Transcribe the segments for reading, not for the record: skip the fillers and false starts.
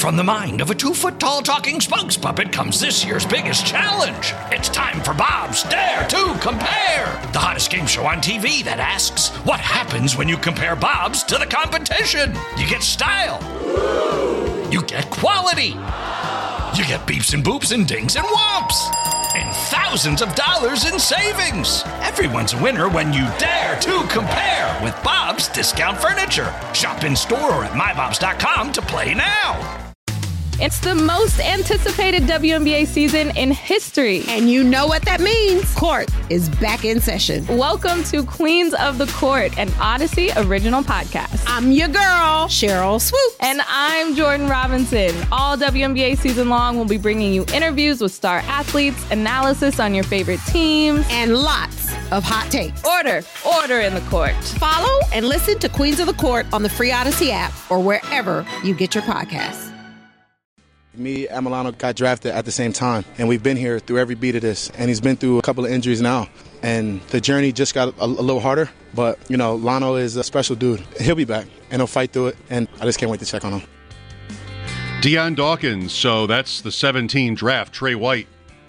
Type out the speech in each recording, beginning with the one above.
From the mind of a 2-foot-tall talking spokes puppet comes this year's biggest challenge. It's time for Bob's Dare to Compare, the hottest game show on TV that asks, what happens when you compare Bob's to the competition? You get style. You get quality. You get beeps and boops and dings and whomps. And thousands of dollars in savings. Everyone's a winner when you dare to compare with Bob's Discount Furniture. Shop in store or at mybobs.com to play now. It's the most anticipated WNBA season in history. And you know what that means. Court is back in session. Welcome to Queens of the Court, an Odyssey original podcast. I'm your girl, Cheryl Swoop. And I'm Jordan Robinson. All WNBA season long, we'll be bringing you interviews with star athletes, analysis on your favorite teams, and lots of hot takes. Order in the court. Follow and listen to Queens of the Court on the free Odyssey app or wherever you get your podcasts. Me and Milano got drafted at the same time, and we've been here through every beat of this, and he's been through a couple of injuries now, and the journey just got a little harder, but, you know, Lano is a special dude. He'll be back, and he'll fight through it, and I just can't wait to check on him. Dion Dawkins, so that's the 17 draft. Trey White.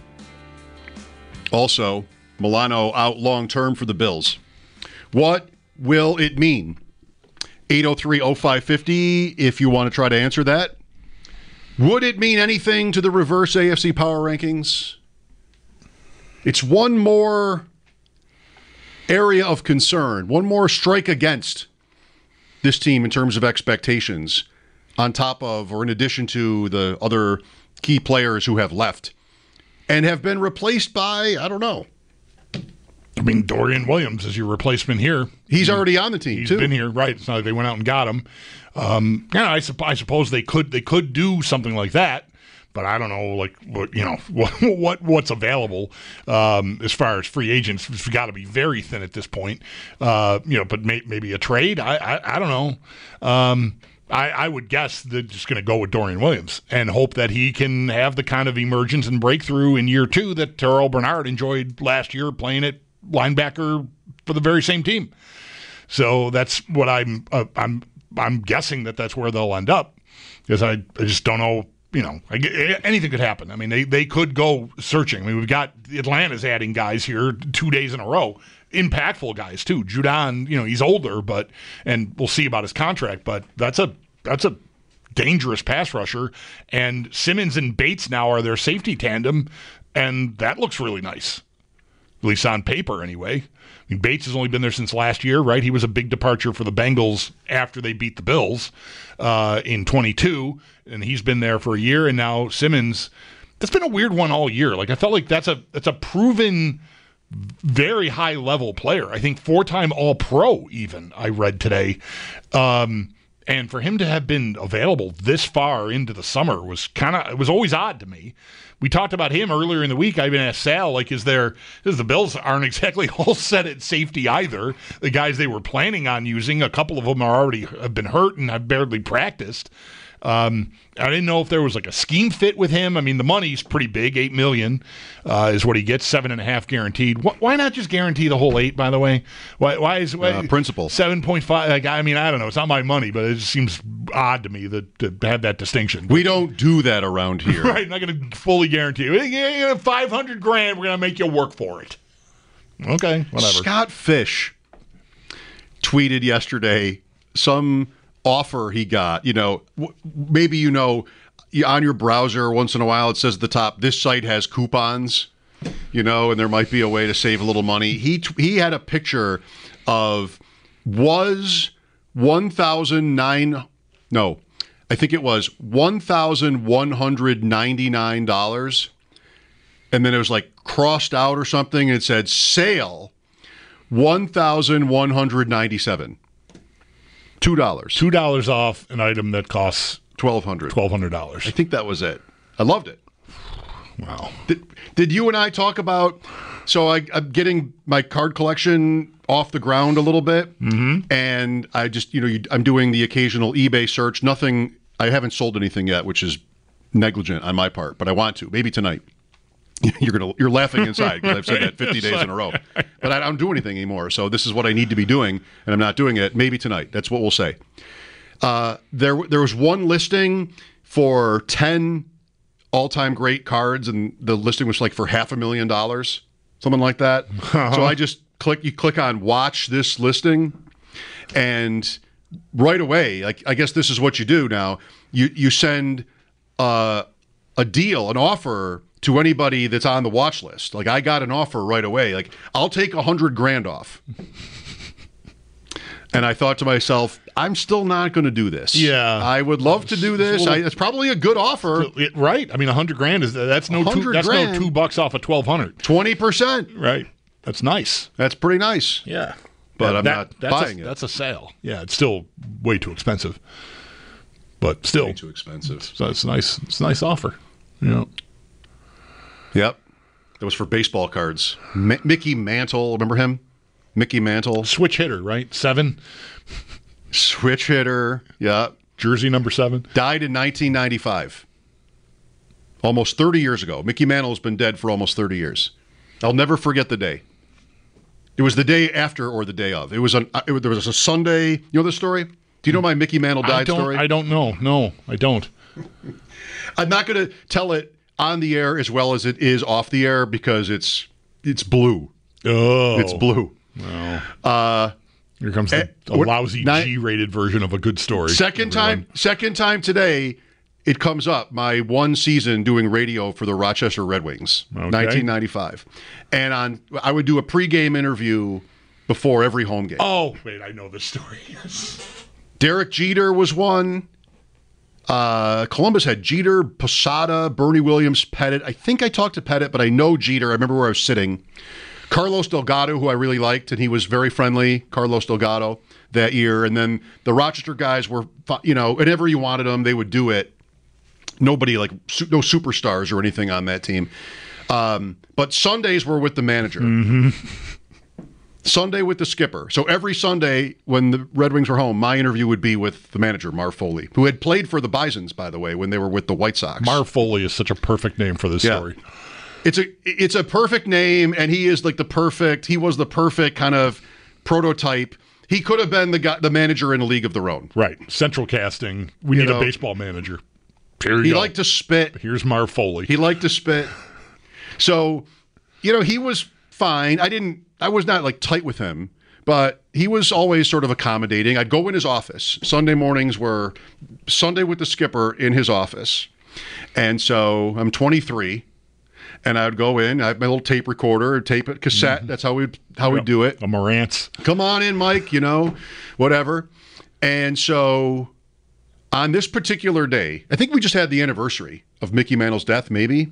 Also, Milano out long-term for the Bills. What will it mean? 803-0550 if you want to try to answer that. Would it mean anything to the reverse AFC power rankings? It's one more area of concern, one more strike against this team in terms of expectations, on top of or in addition to the other key players who have left and have been replaced by, I don't know. I mean, Dorian Williams is your replacement here. He's already on the team, He's too. Been here, right. It's not like they went out and got him. I suppose they could do something like that, but I don't know, like, what's available as far as free agents. It's got to be very thin at this point. But maybe a trade. I don't know. I would guess they're just going to go with Dorian Williams and hope that he can have the kind of emergence and breakthrough in year two that Terrell Bernard enjoyed last year playing at linebacker for the very same team. So that's what I'm guessing that's where they'll end up, because I just don't know. Anything could happen. I mean, they could go searching. I mean, we've got Atlanta's adding guys here 2 days in a row, impactful guys too. Judon, he's older, and we'll see about his contract, but that's a dangerous pass rusher. And Simmons and Bates now are their safety tandem, and that looks really nice, at least on paper anyway. I mean, Bates has only been there since last year, right? He was a big departure for the Bengals after they beat the Bills in 22, and he's been there for a year. And now Simmons, that's been a weird one all year. Like, I felt like that's a proven, very high-level player. I think 4-time All-Pro even, I read today. And for him to have been available this far into the summer it was always odd to me. We talked about him earlier in the week. I even asked Sal, because the Bills aren't exactly all set at safety either. The guys they were planning on using, a couple of them have been hurt and have barely practiced. I didn't know if there was like a scheme fit with him. I mean, the money's pretty big, $8 million is what he gets, 7.5 guaranteed. Why not just guarantee the whole 8? By the way, why is principal 7.5? Like, I mean, I don't know. It's not my money, but it just seems odd to me to have that distinction. We don't do that around here, right? Not going to fully guarantee you. $500,000. We're going to make you work for it. Okay, whatever. Scott Fish tweeted yesterday some offer he got. Maybe on your browser once in a while it says at the top, this site has coupons, and there might be a way to save a little money. He had a picture of $1,199, and then it was like crossed out or something, and it said sale $1,197. $2 off an item that costs $1,200. I think that was it. I loved it. Wow. Did you and I talk about? So I'm getting my card collection off the ground a little bit, and I just I'm doing the occasional eBay search. Nothing. I haven't sold anything yet, which is negligent on my part, but I want to. Maybe tonight. You're laughing inside because I've said that 50 days in a row. But I don't do anything anymore, so this is what I need to be doing, and I'm not doing it. Maybe tonight. That's what we'll say. There was one listing for 10 all-time great cards, and the listing was like for $500,000, something like that. So I just click on watch this listing, and right away, like, I guess this is what you do now. You send a deal, an offer to anybody that's on the watch list. Like, I got an offer right away. Like, I'll take $100,000 off. And I thought to myself, I'm still not going to do this. Yeah, I would love to do this. It's probably a good offer, right? I mean, $100,000 is that's no $2 off of $1,200. 20%, right? That's nice. That's pretty nice. Yeah, but I'm not buying it. That's a sale. Yeah, it's still way too expensive, but still way too expensive. So it's nice. It's a nice offer. Yeah. Yep. That was for baseball cards. Mickey Mantle, remember him? Mickey Mantle. Switch hitter, right? 7. Switch hitter, yeah. Jersey number 7. Died in 1995. Almost 30 years ago. Mickey Mantle has been dead for almost 30 years. I'll never forget the day. It was the day after or the day of. There was a Sunday. You know the story? Do you know my Mickey Mantle died story? I don't know. No, I don't. I'm not going to tell it on the air as well as it is off the air because it's blue. Oh. It's blue. Well, here comes a lousy G-rated version of a good story. Second time today, it comes up. My one season doing radio for the Rochester Red Wings, 1995, and I would do a pregame interview before every home game. Oh, wait, I know this story. Derek Jeter was one. Columbus had Jeter, Posada, Bernie Williams, Pettit. I think I talked to Pettit, but I know Jeter. I remember where I was sitting. Carlos Delgado, who I really liked, and he was very friendly, Carlos Delgado, that year. And then the Rochester guys were, whenever you wanted them, they would do it. Nobody, no superstars or anything on that team. But Sundays were with the manager. Mm-hmm. Sunday with the skipper. So every Sunday when the Red Wings were home, my interview would be with the manager, Marv Foley, who had played for the Bisons, by the way, when they were with the White Sox. Marv Foley is such a perfect name for this story. It's a perfect name, and he is he was the perfect kind of prototype. He could have been the manager in a league of their own. Right. Central casting. We need a baseball manager. He liked to spit. Here's Marv Foley. He liked to spit. So, he was fine. I was not tight with him, but he was always sort of accommodating. I'd go in his office. Sunday mornings were Sunday with the skipper in his office. And so I'm 23. And I would go in. I have my little tape recorder, tape it, cassette. Mm-hmm. That's how we do it. A Marantz. Come on in, Mike. Whatever. And so, on this particular day, I think we just had the anniversary of Mickey Mantle's death. Maybe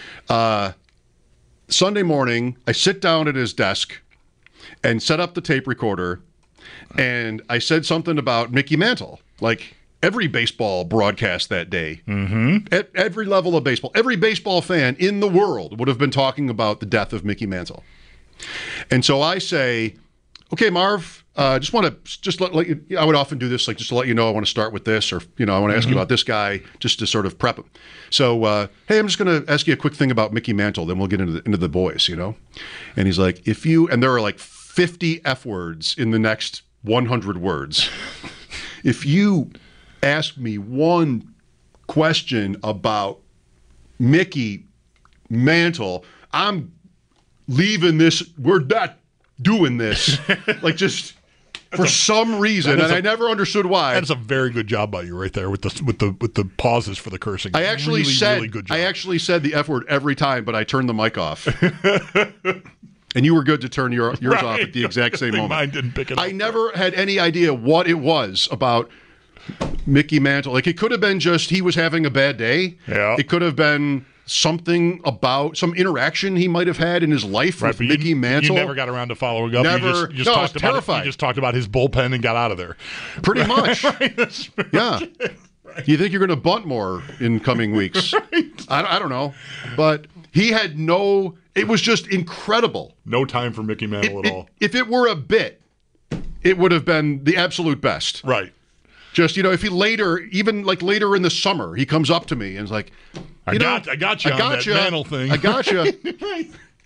Sunday morning, I sit down at his desk and set up the tape recorder, and I said something about Mickey Mantle, like every baseball broadcast that day, at every level of baseball, every baseball fan in the world would have been talking about the death of Mickey Mantle. And so I say, okay, Marv, I would often do this, just to let you know, I want to start with this, or, I want to ask you about this guy, just to sort of prep him. So, hey, I'm just going to ask you a quick thing about Mickey Mantle, then we'll get into the boys, And he's like, and there are 50 F words in the next 100 words. If you ask me one question about Mickey Mantle, I'm leaving this. We're not doing this. Just for some reason, and I never understood why. That's a very good job by you right there with the pauses for the cursing. I actually really good job. I actually said the F word every time, but I turned the mic off. And you were good to turn yours off at the exact same moment. Mine didn't pick it up. I never had any idea what it was about Mickey Mantle. It could have been just he was having a bad day. Yeah. It could have been something about some interaction he might have had in his life with Mickey Mantle. You never got around to following up. Never. I was terrified. You just talked about his bullpen and got out of there. Pretty much. Yeah. You think you're going to bunt more in coming weeks? I don't know. But he had it was just incredible. No time for Mickey Mantle at all. If it were a bit, it would have been the absolute best. Right. Just, if he later in the summer, he comes up to me and is like, I got you on that Mantle thing. I got you.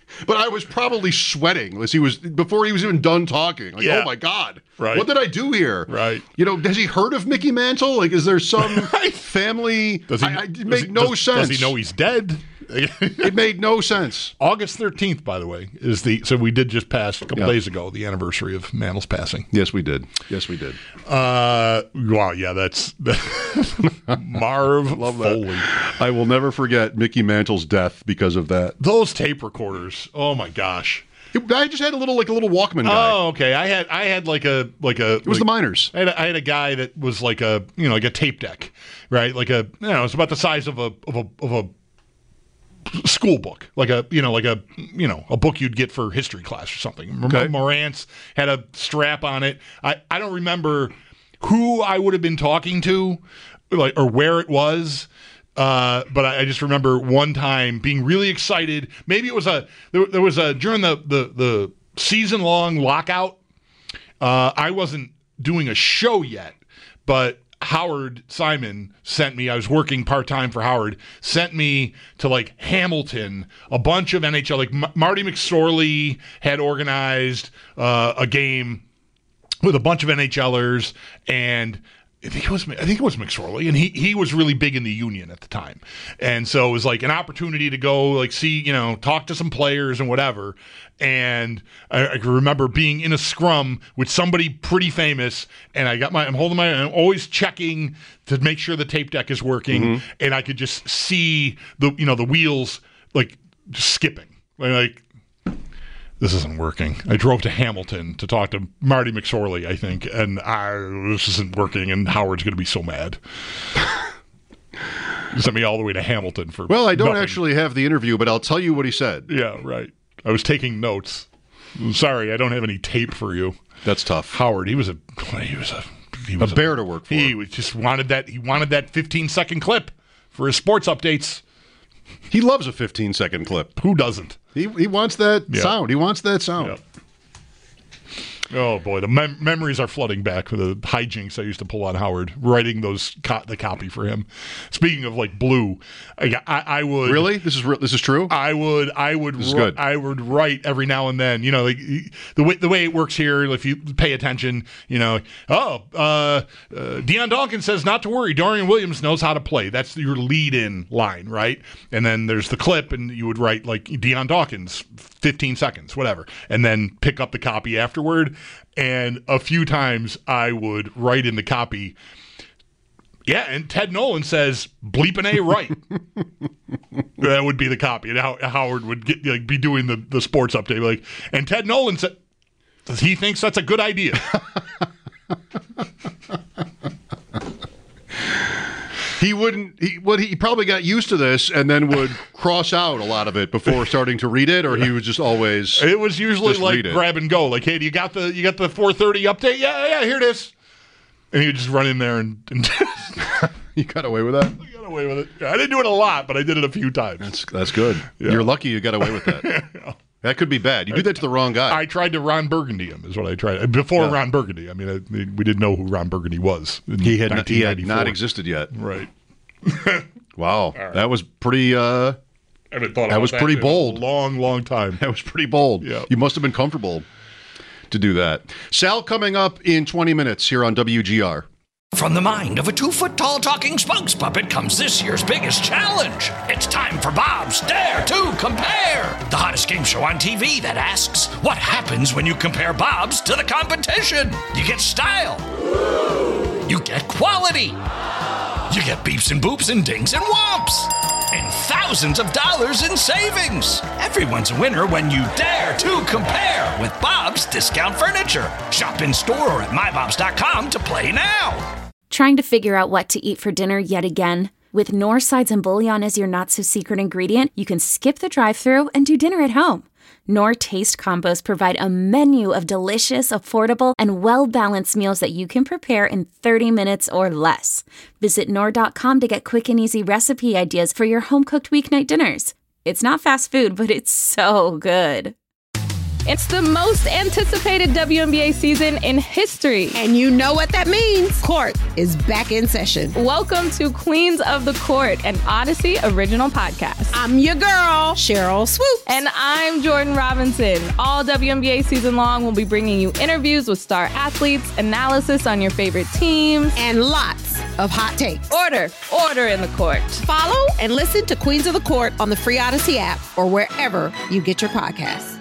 But I was probably sweating as before he was even done talking. Like, Yeah. oh my God. Right. What did I do here? Right. Has he heard of Mickey Mantle? Like, is there some family? It made no sense. Does he know he's dead? It made no sense. August 13th, by the way, so we did just pass a couple days ago, the anniversary of Mantle's passing. Yes, we did. Wow, yeah, that's Marv Love Foley. that. I will never forget Mickey Mantle's death because of that. Those tape recorders. Oh my gosh. I just had a little Walkman guy. Oh, okay. I had like a. It was the Miners. I had a guy that was like a tape deck, right? Like it's about the size of a school book, like a book you'd get for history class or something. Okay. Morantz had a strap on it. I don't remember who I would have been talking to, or where it was. But I just remember one time being really excited. Maybe it was there was during the season long lockout. I wasn't doing a show yet, but Howard Simon sent me. I was working part-time for Howard. Sent me to like Hamilton. A bunch of NHL, like Marty McSorley had organized a game with a bunch of NHLers, and I think it was McSorley, and he was really big in the union at the time, and so it was like an opportunity to go like see, talk to some players and whatever. And I can remember being in a scrum with somebody pretty famous, and I'm always checking to make sure the tape deck is working, and I could just see the wheels like just skipping, like. This isn't working. I drove to Hamilton to talk to Marty McSorley, I think, and this isn't working, and Howard's going to be so mad. He sent me all the way to Hamilton for Well, I don't nothing. actually have the interview, but I'll tell you what he said. Yeah, right. I was taking notes. Sorry, I don't have any tape for you. That's tough. Howard, he was a bear to work for. He just wanted that 15-second clip for his sports updates. He loves a 15-second clip. Who doesn't? He wants that sound. He wants that sound. Yep. Oh boy, the memories are flooding back for the hijinks I used to pull on Howard, writing the copy for him. Speaking of like Blue, I would really. This is true. I would good. I would write every now and then. Like the way it works here. If you pay attention, Dion Dawkins says not to worry. Dorian Williams knows how to play. That's your lead-in line, right? And then there's the clip, and you would write like Dion Dawkins, 15 seconds, whatever, and then pick up the copy afterward. And a few times I would write in the copy, and Ted Nolan says, bleeping A right. That would be the copy. And Howard would be doing the sports update. And Ted Nolan said, he thinks that's a good idea. He probably got used to this and then would cross out a lot of it before starting to read it, or he was just always. It was usually like grab and go. Like, hey, do you got the 4:30 update? Yeah, here it is. And he would just run in there and You got away with that? I got away with it. I didn't do it a lot, but I did it a few times. That's good. Yeah. You're lucky you got away with that. Yeah. That could be bad. You did that to the wrong guy. I tried to Ron Burgundy him, is what I tried. Before Ron Burgundy. I mean, we didn't know who Ron Burgundy was. He had not existed yet. Right. Wow. Right. That was pretty... I haven't thought about that was pretty bold. A long time. That was pretty bold. Yeah. You must have been comfortable to do that. Sal coming up in 20 minutes here on WGR. From the mind of a 2-foot-tall talking spokes puppet comes this year's biggest challenge. It's time for Bob's Dare to Compare, the hottest game show on TV that asks, what happens when you compare Bob's to the competition? You get style. You get quality. You get beeps and boops and dings and whomps. And thousands of dollars in savings. Everyone's a winner when you dare to compare with Bob's Discount Furniture. Shop in store or at mybobs.com to play now. Trying to figure out what to eat for dinner yet again? With Knorr sides and bouillon as your not-so-secret ingredient, you can skip the drive-thru and do dinner at home. Knorr Taste Combos provide a menu of delicious, affordable, and well-balanced meals that you can prepare in 30 minutes or less. Visit Knorr.com to get quick and easy recipe ideas for your home-cooked weeknight dinners. It's not fast food, but it's so good. It's the most anticipated WNBA season in history. And you know what that means. Court is back in session. Welcome to Queens of the Court, an Odyssey original podcast. I'm your girl, Cheryl Swoop. And I'm Jordan Robinson. All WNBA season long, we'll be bringing you interviews with star athletes, analysis on your favorite teams, and lots of hot takes. Order in the court. Follow and listen to Queens of the Court on the free Odyssey app or wherever you get your podcasts.